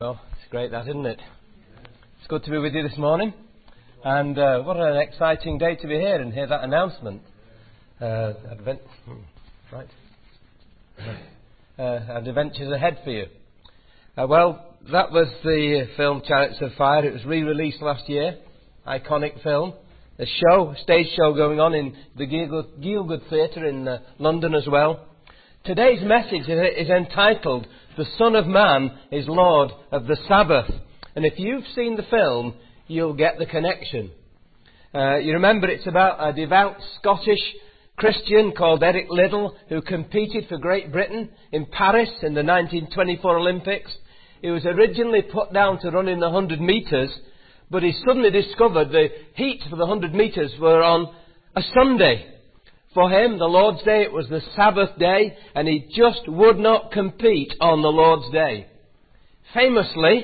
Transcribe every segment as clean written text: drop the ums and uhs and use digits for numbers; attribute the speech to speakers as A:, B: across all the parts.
A: Well, it's great that, isn't it? It's good to be with you this morning. And what an exciting day to be here and hear that announcement. Adventures ahead for you. Well, that was the film Chariots of Fire. It was re-released last year. Iconic film. A stage show going on in the Gielgud Theatre in London as well. Today's message is entitled, "The Son of Man is Lord of the Sabbath." And if you've seen the film, you'll get the connection. You remember it's about a devout Scottish Christian called Eric Liddell who competed for Great Britain in Paris in the 1924 Olympics. He was originally put down to run in the 100 metres, but he suddenly discovered the heats for the 100 metres were on a Sunday. For him, the Lord's Day, it was the Sabbath day, and he just would not compete on the Lord's Day. Famously,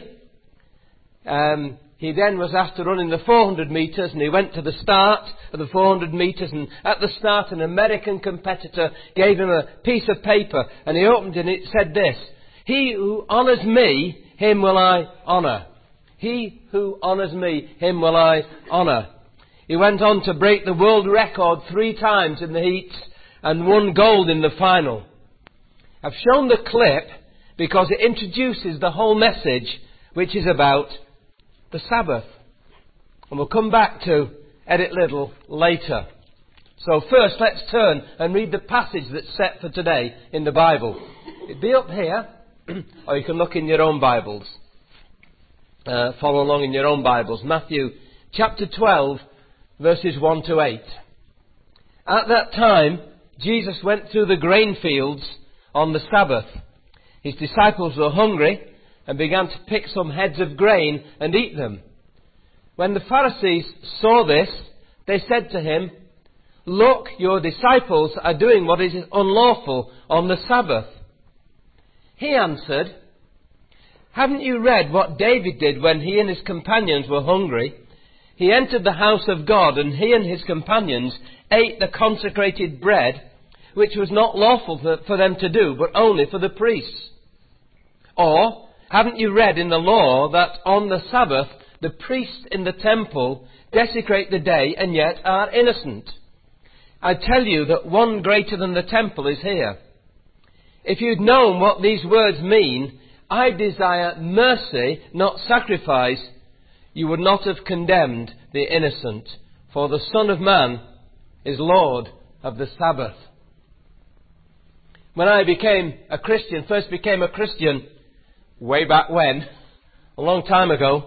A: he then was asked to run in the 400 metres, and he went to the start of the 400 metres, and at the start an American competitor gave him a piece of paper, and he opened it and it said this: "He who honours me, him will I honour. He who honours me, him will I honour." He went on to break the world record 3 times in the heats and won gold in the final. I've shown the clip because it introduces the whole message, which is about the Sabbath. And we'll come back to Eric Liddell later. So first, let's turn and read the passage that's set for today in the Bible. It'll be up here, or you can look in your own Bibles. Follow along in your own Bibles. Matthew chapter 12, verses 1 to 8. At that time, Jesus went through the grain fields on the Sabbath. His disciples were hungry and began to pick some heads of grain and eat them. When the Pharisees saw this, they said to him, "Look, your disciples are doing what is unlawful on the Sabbath." He answered, "Haven't you read what David did when he and his companions were hungry? He entered the house of God, and he and his companions ate the consecrated bread, which was not lawful for them to do, but only for the priests. Or, haven't you read in the law that on the Sabbath the priests in the temple desecrate the day and yet are innocent? I tell you that one greater than the temple is here. If you'd known what these words mean, 'I desire mercy, not sacrifice,' you would not have condemned the innocent, for the Son of Man is Lord of the Sabbath." When I first became a Christian, way back when, a long time ago,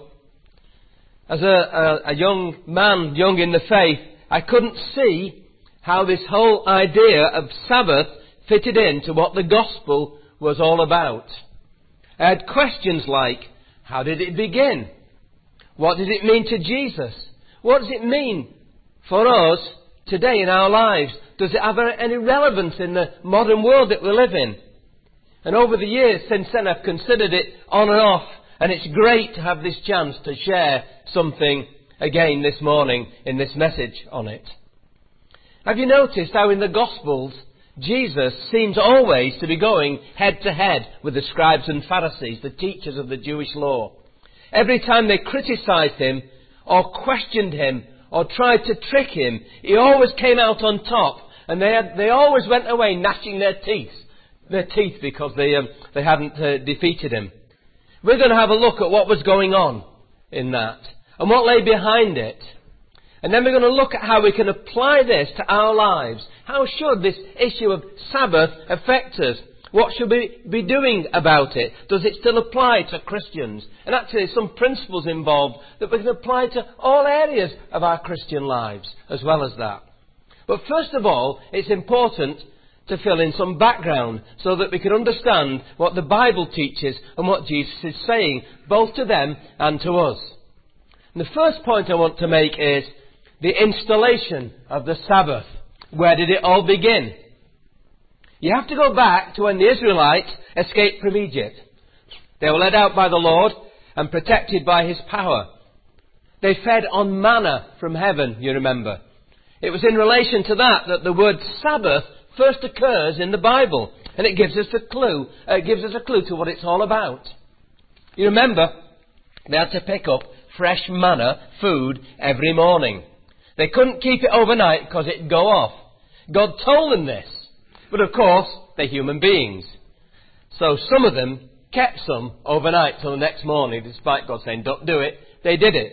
A: as a young man, young in the faith, I couldn't see how this whole idea of Sabbath fitted into what the gospel was all about. I had questions like, how did it begin? What does it mean to Jesus? What does it mean for us today in our lives? Does it have any relevance in the modern world that we live in? And over the years since then, I've considered it on and off, and it's great to have this chance to share something again this morning in this message on it. Have you noticed how in the Gospels, Jesus seems always to be going head to head with the scribes and Pharisees, the teachers of the Jewish law? Every time they criticised him or questioned him or tried to trick him, he always came out on top, and they always went away gnashing their teeth because they hadn't defeated him. We're going to have a look at what was going on in that and what lay behind it. And then we're going to look at how we can apply this to our lives. How should this issue of Sabbath affect us? What should we be doing about it? Does it still apply to Christians? And actually some principles involved that we can apply to all areas of our Christian lives as well as that. But first of all, it's important to fill in some background so that we can understand what the Bible teaches and what Jesus is saying, both to them and to us. And the first point I want to make is the installation of the Sabbath. Where did it all begin? You have to go back to when the Israelites escaped from Egypt. They were led out by the Lord and protected by His power. They fed on manna from heaven, you remember. It was in relation to that the word Sabbath first occurs in the Bible. And it gives us a clue. It gives us a clue to what it's all about. You remember, they had to pick up fresh manna food every morning. They couldn't keep it overnight because it'd go off. God told them this. But of course, they're human beings. So some of them kept some overnight till the next morning, despite God saying, don't do it. They did it.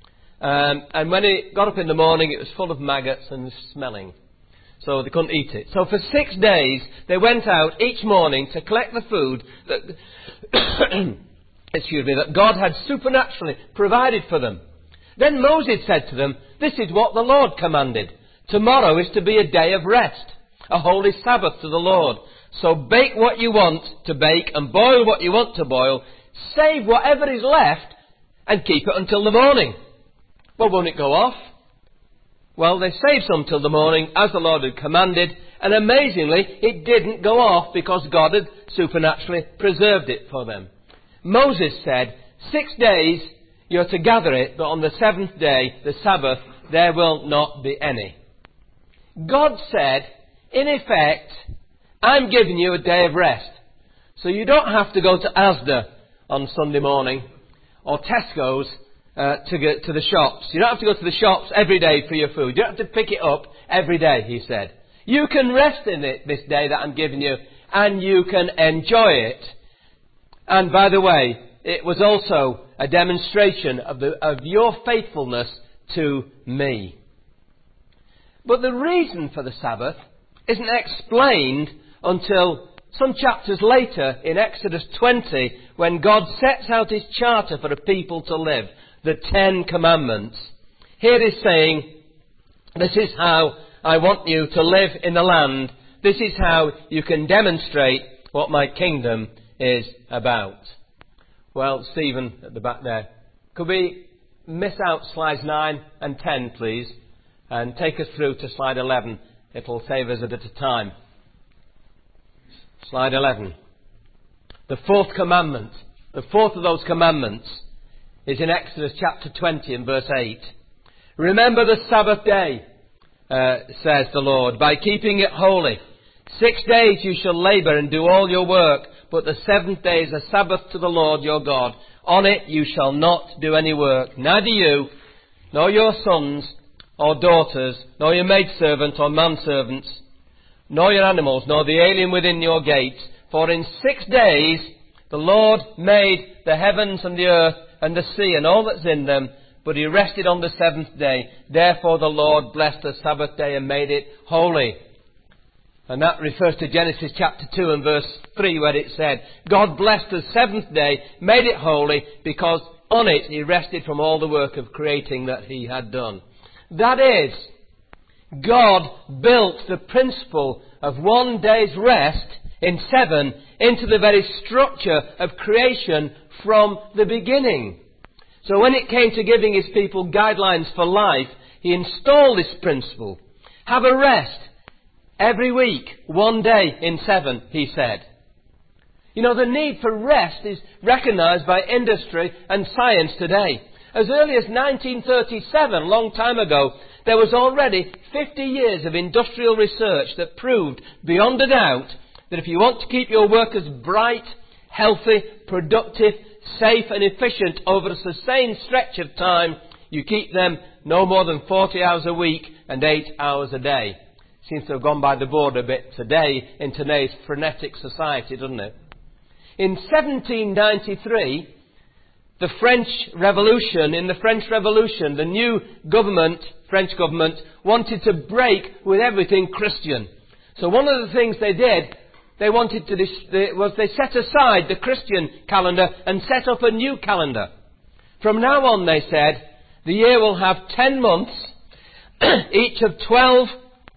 A: And when it got up in the morning, it was full of maggots and smelling. So they couldn't eat it. So for 6 days, they went out each morning to collect the food that, that God had supernaturally provided for them. Then Moses said to them, this is what the Lord commanded. Tomorrow is to be a day of rest, a holy Sabbath to the Lord. So bake what you want to bake and boil what you want to boil. Save whatever is left and keep it until the morning. Well, won't it go off? Well, they saved some till the morning, as the Lord had commanded, and amazingly, it didn't go off because God had supernaturally preserved it for them. Moses said, 6 days you're to gather it, but on the 7th day, the Sabbath, there will not be any. God said, in effect, I'm giving you a day of rest. So you don't have to go to Asda on Sunday morning or Tesco's to get to the shops. You don't have to go to the shops every day for your food. You don't have to pick it up every day, he said. You can rest in it this day that I'm giving you, and you can enjoy it. And by the way, it was also a demonstration of your faithfulness to me. But the reason for the Sabbath isn't explained until some chapters later in Exodus 20, when God sets out his charter for a people to live, the 10 Commandments. Here he's saying, this is how I want you to live in the land. This is how you can demonstrate what my kingdom is about. Well, Stephen at the back there, could we miss out slides 9 and 10, please, and take us through to slide 11. It'll save us a bit of time. Slide 11. The fourth commandment, the fourth of those commandments, is in Exodus chapter 20 and verse 8. Remember the Sabbath day, says the Lord, by keeping it holy. 6 days you shall labour and do all your work, but the 7th day is a Sabbath to the Lord your God. On it you shall not do any work, neither you, nor your sons or daughters, nor your maidservant or manservants, nor your animals, nor the alien within your gates. For in 6 days the Lord made the heavens and the earth and the sea and all that's in them, but he rested on the 7th day. Therefore the Lord blessed the Sabbath day and made it holy. And that refers to Genesis chapter 2 and verse 3, where it said, God blessed the 7th day, made it holy, because on it he rested from all the work of creating that he had done. That is, God built the principle of 1 day's rest in 7 into the very structure of creation from the beginning. So when it came to giving his people guidelines for life, he installed this principle. Have a rest every week, 1 day in 7, he said. You know, the need for rest is recognised by industry and science today. As early as 1937, a long time ago, there was already 50 years of industrial research that proved beyond a doubt that if you want to keep your workers bright, healthy, productive, safe and efficient over a sustained stretch of time, you keep them no more than 40 hours a week and 8 hours a day. Seems to have gone by the board a bit today in today's frenetic society, doesn't it? In 1793, the French Revolution, the new government, French government, wanted to break with everything Christian. So one of the things they did, they set aside the Christian calendar and set up a new calendar. From now on, they said, the year will have 10 months, each of 12,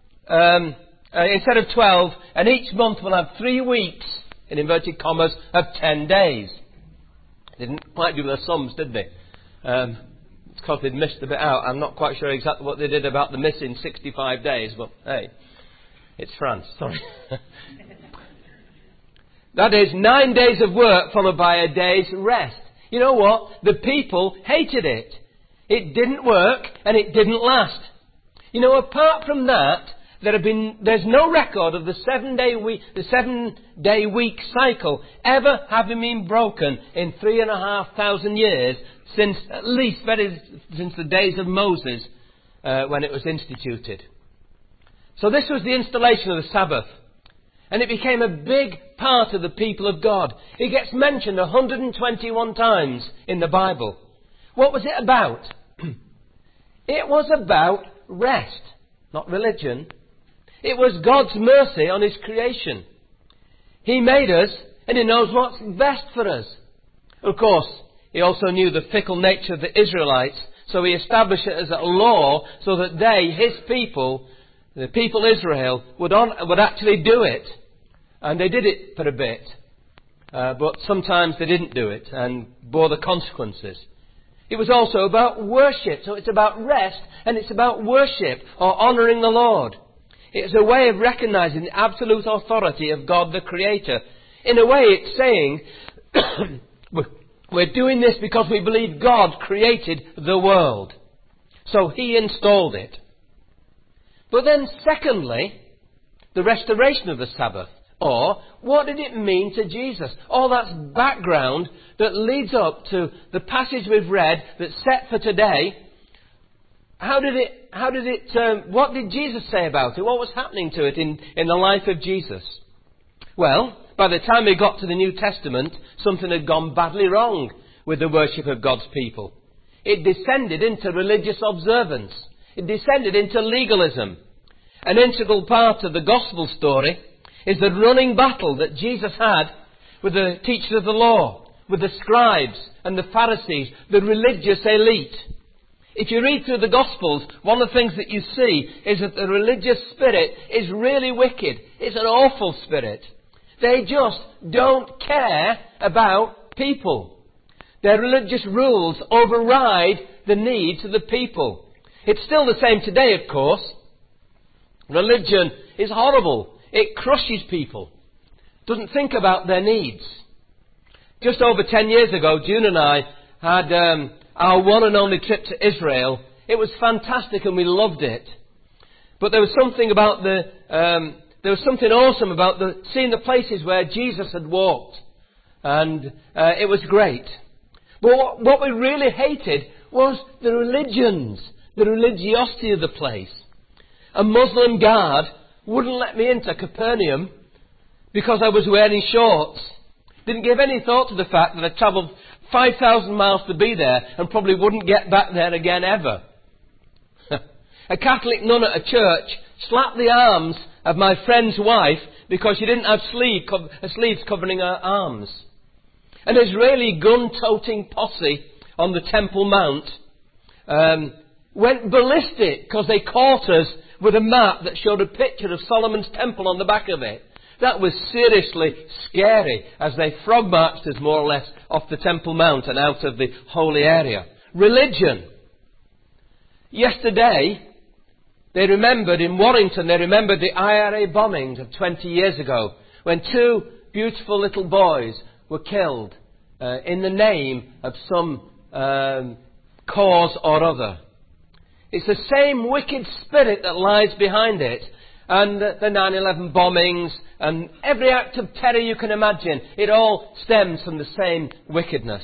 A: instead of 12, and each month will have 3 weeks, in inverted commas, of 10 days. They didn't quite do their sums, did they? It's because they'd missed a bit out. I'm not quite sure exactly what they did about the missing 65 days, but hey, it's France, sorry. That is 9 days of work followed by a day's rest. You know what? The people hated it. It didn't work and it didn't last. You know, apart from that, there's no record of the 7-day week cycle ever having been broken in 3,500 years since since the days of Moses, when it was instituted. So this was the installation of the Sabbath. And it became a big part of the people of God. It gets mentioned 121 times in the Bible. What was it about? It was about rest, not religion. It was God's mercy on His creation. He made us, and He knows what's best for us. Of course, He also knew the fickle nature of the Israelites, so He established it as a law so that they, His people, the people Israel, would actually do it. And they did it for a bit. But sometimes they didn't do it and bore the consequences. It was also about worship. So it's about rest and it's about worship or honouring the Lord. It's a way of recognising the absolute authority of God the Creator. In a way it's saying, we're doing this because we believe God created the world. So He installed it. But then secondly, the restoration of the Sabbath. Or, what did it mean to Jesus? All that's background that leads up to the passage we've read that's set for today. What did Jesus say about it? What was happening to it in the life of Jesus? Well, by the time we got to the New Testament, something had gone badly wrong with the worship of God's people. It descended into religious observance. It descended into legalism. An integral part of the gospel story is the running battle that Jesus had with the teachers of the law, with the scribes and the Pharisees, the religious elite. If you read through the Gospels, one of the things that you see is that the religious spirit is really wicked. It's an awful spirit. They just don't care about people. Their religious rules override the needs of the people. It's still the same today, of course. Religion is horrible. It crushes people. Doesn't think about their needs. Just over 10 years ago, June and I had our one and only trip to Israel. It was fantastic and we loved it. But there was something about there was something awesome about seeing the places where Jesus had walked. And it was great. But what we really hated was the religions, the religiosity of the place. A Muslim guard wouldn't let me into Capernaum because I was wearing shorts. Didn't give any thought to the fact that I travelled 5,000 miles to be there and probably wouldn't get back there again ever. A Catholic nun at a church slapped the arms of my friend's wife because she didn't have sleeves covering her arms. An Israeli gun-toting posse on the Temple Mount went ballistic because they caught us with a map that showed a picture of Solomon's Temple on the back of it. That was seriously scary as they frog marched us more or less off the Temple Mount and out of the holy area. Religion. Yesterday, in Warrington, they remembered the IRA bombings of 20 years ago when 2 beautiful little boys were killed in the name of some cause or other. It's the same wicked spirit that lies behind it. And the 9/11 bombings and every act of terror you can imagine, it all stems from the same wickedness.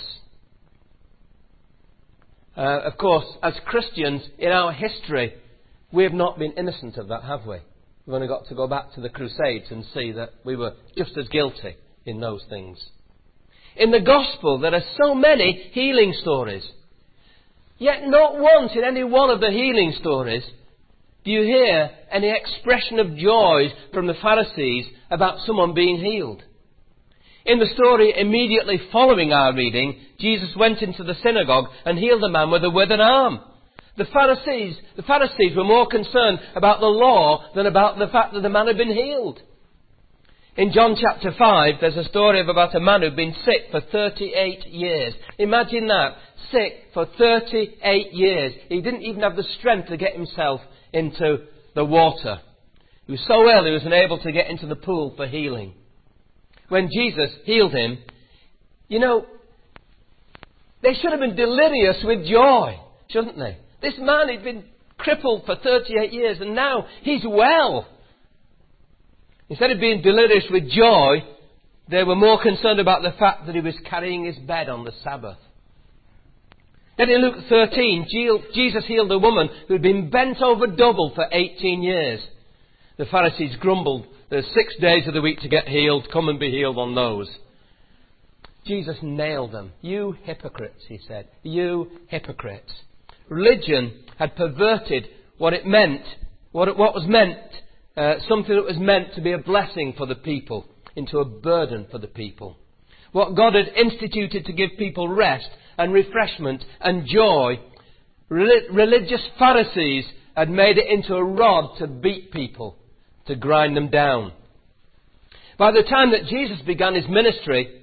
A: Of course, as Christians in our history, we have not been innocent of that, have we? We've only got to go back to the Crusades and see that we were just as guilty in those things. In the Gospel, there are so many healing stories. Yet not once in any one of the healing stories do you hear any expression of joy from the Pharisees about someone being healed. In the story immediately following our reading, Jesus went into the synagogue and healed a man with a withered arm. The Pharisees were more concerned about the law than about the fact that the man had been healed. In John chapter 5, there's a story of about a man who'd been sick for 38 years. Imagine that. Sick for 38 years. He didn't even have the strength to get himself into the water. He was so ill he was unable to get into the pool for healing. When Jesus healed him, they should have been delirious with joy, shouldn't they? This man had been crippled for 38 years and now he's well. Instead of being delirious with joy, they were more concerned about the fact that he was carrying his bed on the Sabbath. Then in Luke 13, Jesus healed a woman who had been bent over double for 18 years. The Pharisees grumbled, there's 6 days of the week to get healed, come and be healed on those. Jesus nailed them. You hypocrites, he said. You hypocrites. Religion had perverted what it meant, something that was meant to be a blessing for the people, into a burden for the people. What God had instituted to give people rest and refreshment and joy, religious Pharisees had made it into a rod to beat people, to grind them down. By the time that Jesus began his ministry,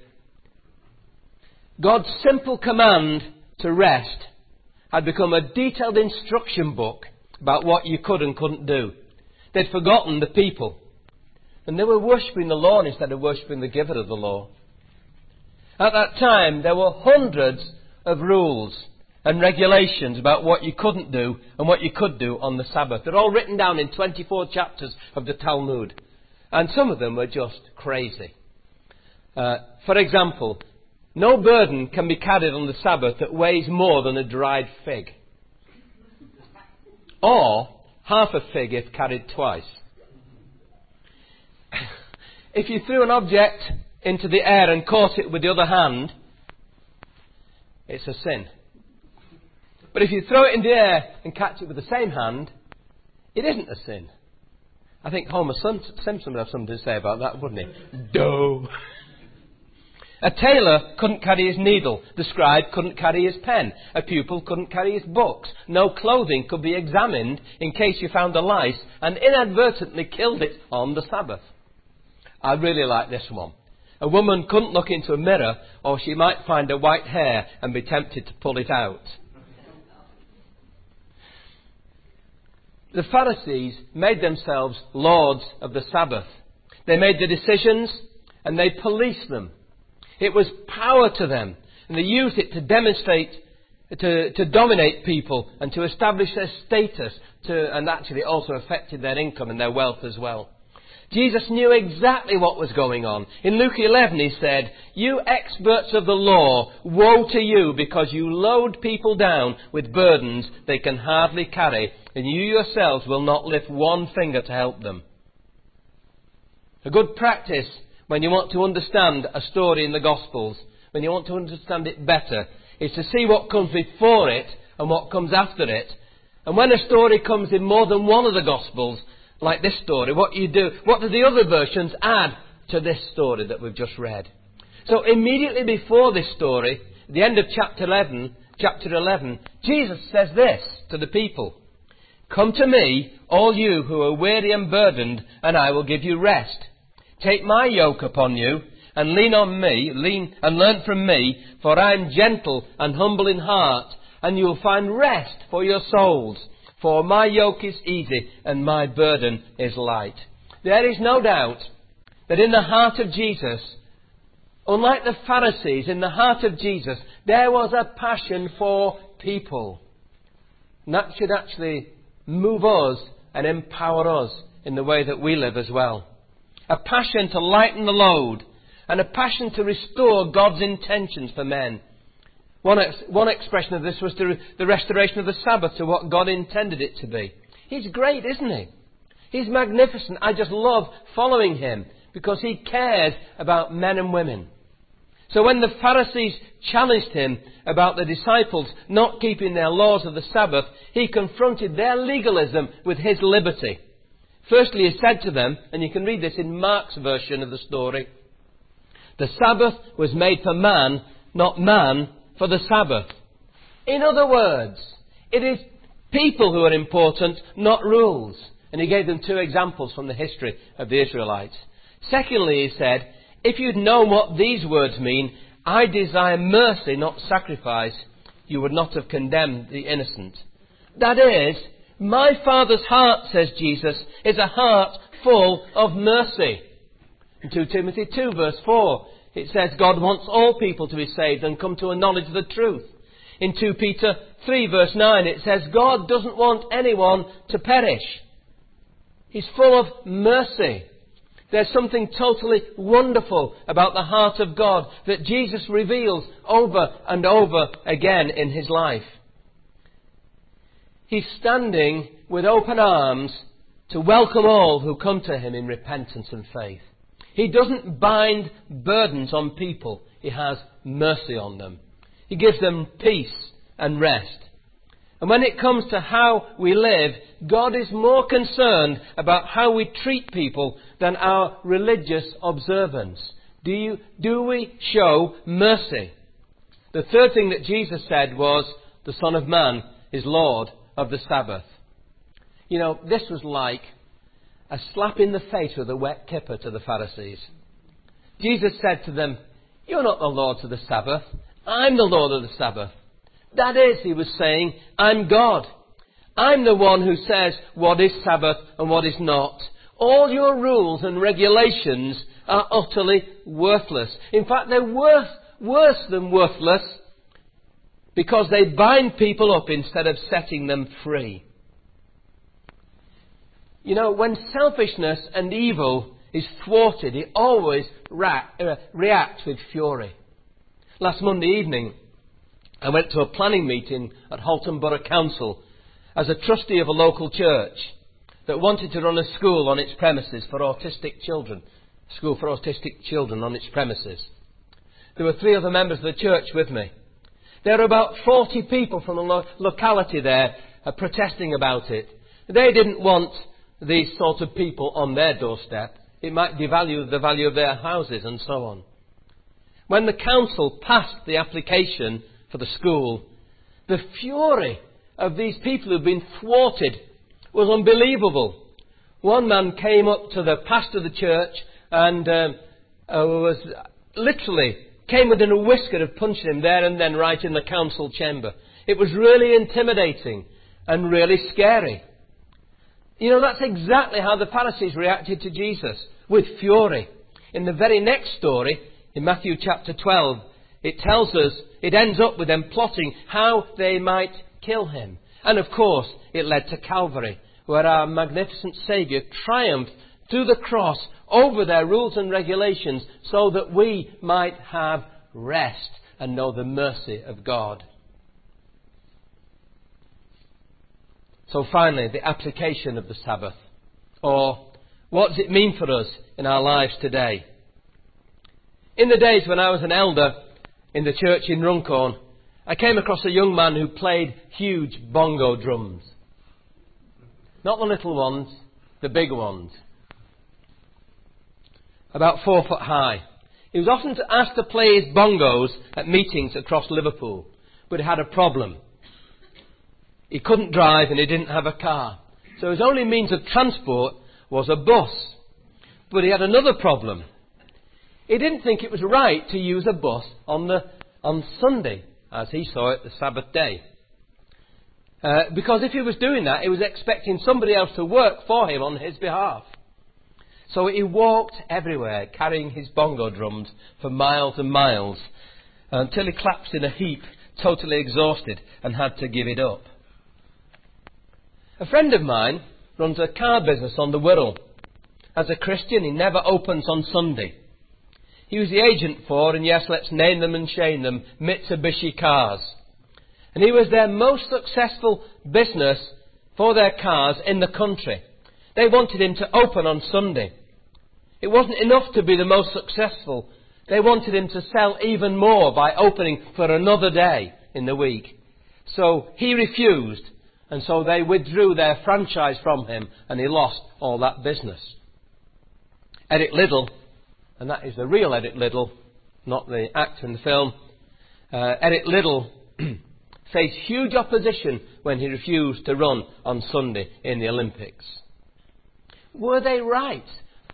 A: God's simple command to rest had become a detailed instruction book about what you could and couldn't do. They'd forgotten the people. And they were worshipping the law instead of worshipping the giver of the law. At that time, there were hundreds of rules and regulations about what you couldn't do and what you could do on the Sabbath. They're all written down in 24 chapters of the Talmud. And some of them were just crazy. For example, no burden can be carried on the Sabbath that weighs more than a dried fig. Or half a fig if carried twice. If you threw an object into the air and caught it with the other hand, it's a sin. But if you throw it in the air and catch it with the same hand, it isn't a sin. I think Homer Simpson would have something to say about that, wouldn't he? Dough. A tailor couldn't carry his needle. The scribe couldn't carry his pen. A pupil couldn't carry his books. No clothing could be examined in case you found a lice and inadvertently killed it on the Sabbath. I really like this one. A woman couldn't look into a mirror or she might find a white hair and be tempted to pull it out. The Pharisees made themselves lords of the Sabbath. They made the decisions and they policed them. It was power to them, and they used it to demonstrate, to dominate people and to establish their status, and actually it also affected their income and their wealth as well. Jesus knew exactly what was going on. In Luke 11 he said, "You experts of the law, woe to you because you load people down with burdens they can hardly carry, and you yourselves will not lift one finger to help them." A good practice when you want to understand a story in the Gospels, when you want to understand it better, is to see what comes before it and what comes after it. And when a story comes in more than one of the Gospels, like this story, what do the other versions add to this story that we've just read? So immediately before this story, at the end of chapter 11, Jesus says this to the people: "Come to me, all you who are weary and burdened, and I will give you rest. Take my yoke upon you and learn from me, for I am gentle and humble in heart, and you will find rest for your souls. For my yoke is easy and my burden is light." There is no doubt that in the heart of Jesus, unlike the Pharisees, in the heart of Jesus, there was a passion for people. And that should actually move us and empower us in the way that we live as well. A passion to lighten the load, and a passion to restore God's intentions for men. One expression of this was the restoration of the Sabbath to what God intended it to be. He's great, isn't he? He's magnificent. I just love following him because he cares about men and women. So when the Pharisees challenged him about the disciples not keeping their laws of the Sabbath, he confronted their legalism with his liberty. Firstly, he said to them, and you can read this in Mark's version of the story, "The Sabbath was made for man, not man for the Sabbath." In other words, it is people who are important, not rules. And he gave them 2 examples from the history of the Israelites. Secondly, he said, "If you'd known what these words mean, 'I desire mercy, not sacrifice,' you would not have condemned the innocent." That is, my Father's heart, says Jesus, is a heart full of mercy. In 2 Timothy 2 verse 4, it says God wants all people to be saved and come to a knowledge of the truth. In 2 Peter 3 verse 9 it says, God doesn't want anyone to perish. He's full of mercy. There's something totally wonderful about the heart of God that Jesus reveals over and over again in his life. He's standing with open arms to welcome all who come to him in repentance and faith. He doesn't bind burdens on people. He has mercy on them. He gives them peace and rest. And when it comes to how we live, God is more concerned about how we treat people than our religious observance. Do we show mercy? The third thing that Jesus said was, the Son of Man is Lord of the Sabbath. You know, this was like a slap in the face with a wet kipper to the Pharisees. Jesus said to them, you're not the Lords of the Sabbath. I'm the Lord of the Sabbath. That is, he was saying, I'm God. I'm the one who says what is Sabbath and what is not. All your rules and regulations are utterly worthless. In fact, they're worse than worthless because they bind people up instead of setting them free. You know, when selfishness and evil is thwarted, it always reacts with fury. Last Monday evening, I went to a planning meeting at Halton Borough Council as a trustee of a local church that wanted to run a school on its premises for autistic children. A school for autistic children on its premises. There were 3 other members of the church with me. There were about 40 people from the locality there protesting about it. They didn't want these sort of people on their doorstep. It might devalue the value of their houses and so on. When the council passed the application for the school, the fury of these people who've been thwarted was unbelievable. One man came up to the pastor of the church and was literally came within a whisker of punching him there and then right in the council chamber. It was really intimidating and really scary. You know, that's exactly how the Pharisees reacted to Jesus, with fury. In the very next story, in Matthew chapter 12, it tells us, it ends up with them plotting how they might kill him. And of course, it led to Calvary, where our magnificent Saviour triumphed through the cross over their rules and regulations so that we might have rest and know the mercy of God. So finally, the application of the Sabbath. Or, what does it mean for us in our lives today? In the days when I was an elder in the church in Runcorn, I came across a young man who played huge bongo drums. Not the little ones, the big ones. About 4 foot high. He was often asked to play his bongos at meetings across Liverpool, but he had a problem. He couldn't drive and he didn't have a car. So his only means of transport was a bus. But he had another problem. He didn't think it was right to use a bus on Sunday, as he saw it, the Sabbath day. Because if he was doing that, he was expecting somebody else to work for him on his behalf. So he walked everywhere, carrying his bongo drums for miles and miles, until he collapsed in a heap, totally exhausted, and had to give it up. A friend of mine runs a car business on the Wirral. As a Christian, he never opens on Sunday. He was the agent for, and yes, let's name them and shame them, Mitsubishi Cars. And he was their most successful business for their cars in the country. They wanted him to open on Sunday. It wasn't enough to be the most successful. They wanted him to sell even more by opening for another day in the week. So he refused, and so they withdrew their franchise from him, and he lost all that business. Eric Liddell, and that is the real Eric Liddell, not the actor in the film, Eric Liddell faced huge opposition when he refused to run on Sunday in the Olympics. Were they right?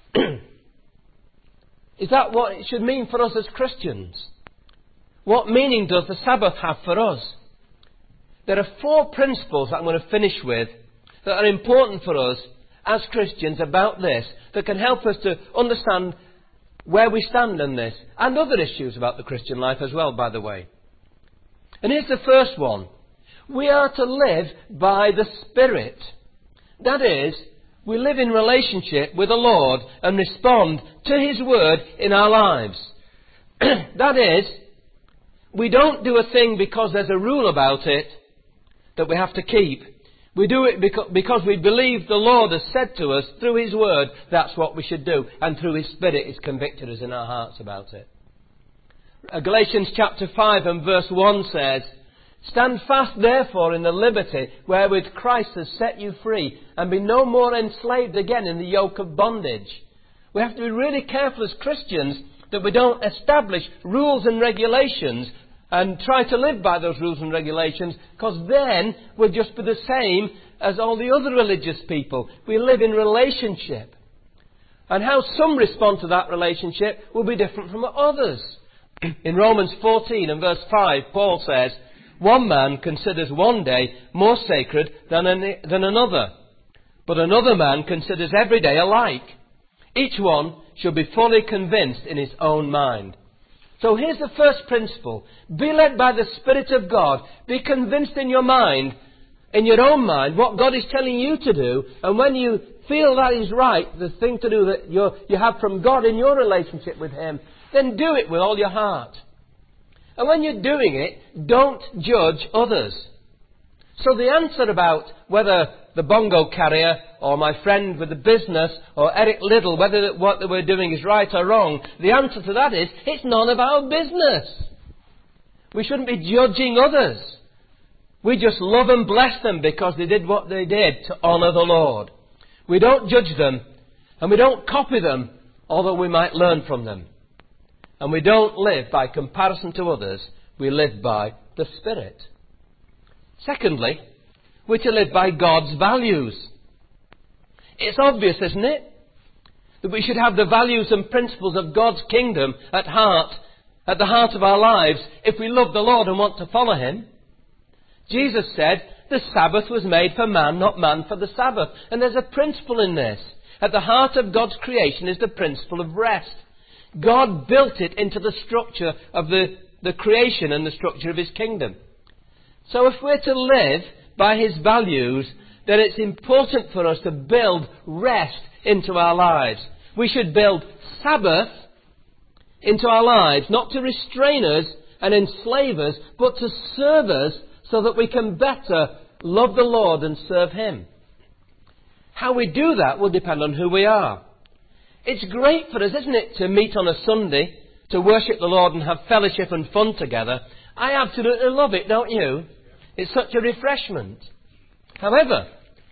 A: Is that what it should mean for us as Christians? What meaning does the Sabbath have for us? There are 4 principles that I'm going to finish with that are important for us as Christians about this, that can help us to understand where we stand on this, and other issues about the Christian life as well, by the way. And here's the first one. We are to live by the Spirit. That is, we live in relationship with the Lord and respond to His Word in our lives. That is, we don't do a thing because there's a rule about it that we have to keep. We do it because we believe the Lord has said to us through His Word that's what we should do, and through His Spirit He's convicted us in our hearts about it. Galatians chapter 5 and verse 1 says, "Stand fast therefore in the liberty wherewith Christ has set you free, and be no more enslaved again in the yoke of bondage." We have to be really careful as Christians that we don't establish rules and regulations and try to live by those rules and regulations, because then we'll just be the same as all the other religious people. We live in relationship. And how some respond to that relationship will be different from others. In Romans 14 and verse 5, Paul says, "One man considers one day more sacred than another, but another man considers every day alike. Each one should be fully convinced in his own mind." So here's the first principle. Be led by the Spirit of God. Be convinced in your mind, in your own mind, what God is telling you to do. And when you feel that is right, the thing to do that you have from God in your relationship with Him, then do it with all your heart. And when you're doing it, don't judge others. So the answer about whether the bongo carrier or my friend with the business or Eric Liddell, whether what we're doing is right or wrong, the answer to that is, it's none of our business. We shouldn't be judging others. We just love and bless them because they did what they did to honour the Lord. We don't judge them, and we don't copy them, although we might learn from them. And we don't live by comparison to others. We live by the Spirit. Secondly, we're to live by God's values. It's obvious, isn't it, that we should have the values and principles of God's kingdom at the heart of our lives, if we love the Lord and want to follow Him. Jesus said, the Sabbath was made for man, not man for the Sabbath. And there's a principle in this. At the heart of God's creation is the principle of rest. God built it into the structure of the creation and the structure of His kingdom. So if we're to live by His values, then it's important for us to build rest into our lives. We should build Sabbath into our lives, not to restrain us and enslave us, but to serve us so that we can better love the Lord and serve Him. How we do that will depend on who we are. It's great for us, isn't it, to meet on a Sunday, to worship the Lord and have fellowship and fun together. I absolutely love it, don't you? It's such a refreshment. However,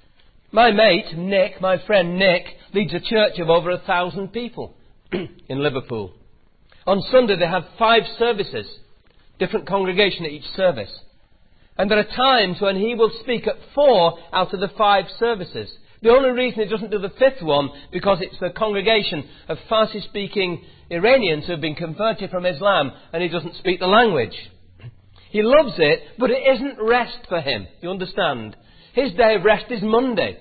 A: my mate, Nick, my friend Nick, leads a church of over 1,000 people in Liverpool. On Sunday they have 5 services, different congregation at each service. And there are times when he will speak at 4 out of the 5 services. The only reason he doesn't do the 5th one, because it's a congregation of Farsi-speaking Iranians who have been converted from Islam, and he doesn't speak the language. He loves it, but it isn't rest for him. You understand? His day of rest is Monday.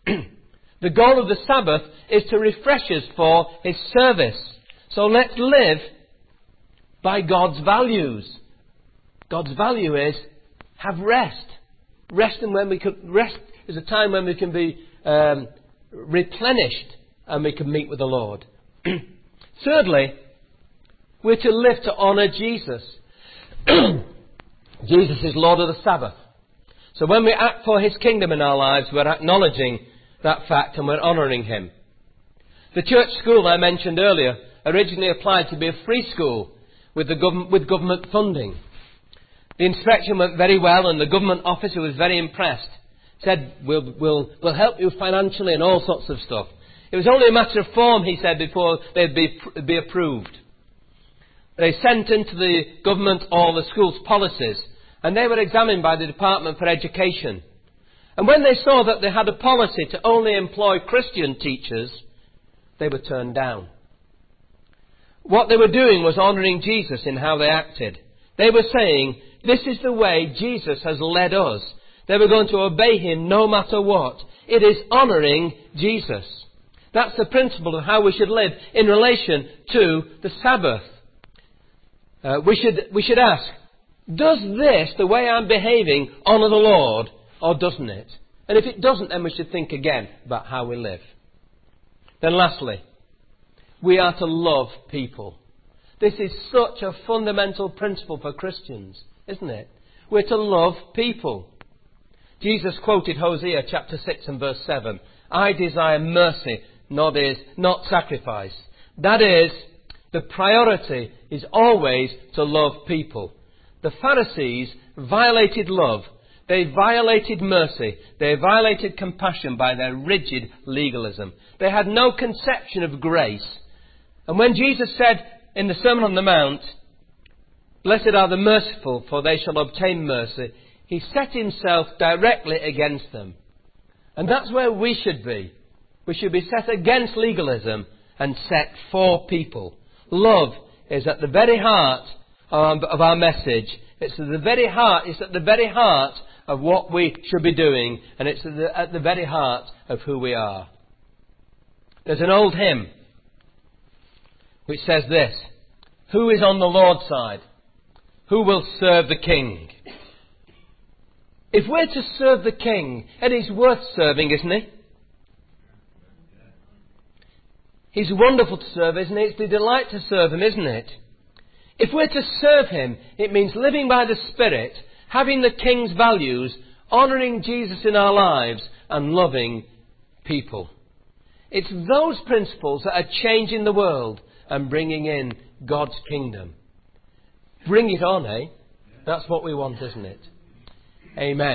A: The goal of the Sabbath is to refresh us for His service. So let's live by God's values. God's value is have rest. Rest is a time when we can be replenished and we can meet with the Lord. Thirdly, we're to live to honour Jesus. Jesus is Lord of the Sabbath. So when we act for His kingdom in our lives, we're acknowledging that fact and we're honouring Him. The church school I mentioned earlier originally applied to be a free school with government funding. The inspection went very well, and the government officer was very impressed. Said, we'll help you financially and all sorts of stuff. It was only a matter of form, he said, before they'd be approved. They sent into the government all the school's policies, and they were examined by the Department for Education. And when they saw that they had a policy to only employ Christian teachers, they were turned down. What they were doing was honouring Jesus in how they acted. They were saying, this is the way Jesus has led us. They were going to obey Him no matter what. It is honouring Jesus. That's the principle of how we should live in relation to the Sabbath. We should ask, Does this, the way I'm behaving, honour the Lord, or doesn't it? And if it doesn't, then we should think again about how we live. Then lastly, we are to love people. This is such a fundamental principle for Christians, isn't it? We're to love people. Jesus quoted Hosea chapter 6 and verse 7. I desire mercy, not sacrifice. That is, the priority is always to love people. The Pharisees violated love. They violated mercy. They violated compassion by their rigid legalism. They had no conception of grace. And when Jesus said in the Sermon on the Mount, blessed are the merciful, for they shall obtain mercy, he set himself directly against them. And that's where we should be. We should be set against legalism and set for people. Love is at the very heart of our message. It's at the very heart of what we should be doing, and it's at the very heart of who we are. There's an old hymn which says this: who is on the Lord's side? Who will serve the King? If we're to serve the King, and he's worth serving, isn't he? He's wonderful to serve, isn't he? It's the delight to serve him, isn't it? If we're to serve him, it means living by the Spirit, having the King's values, honouring Jesus in our lives, and loving people. It's those principles that are changing the world and bringing in God's kingdom. Bring it on, eh? That's what we want, isn't it? Amen.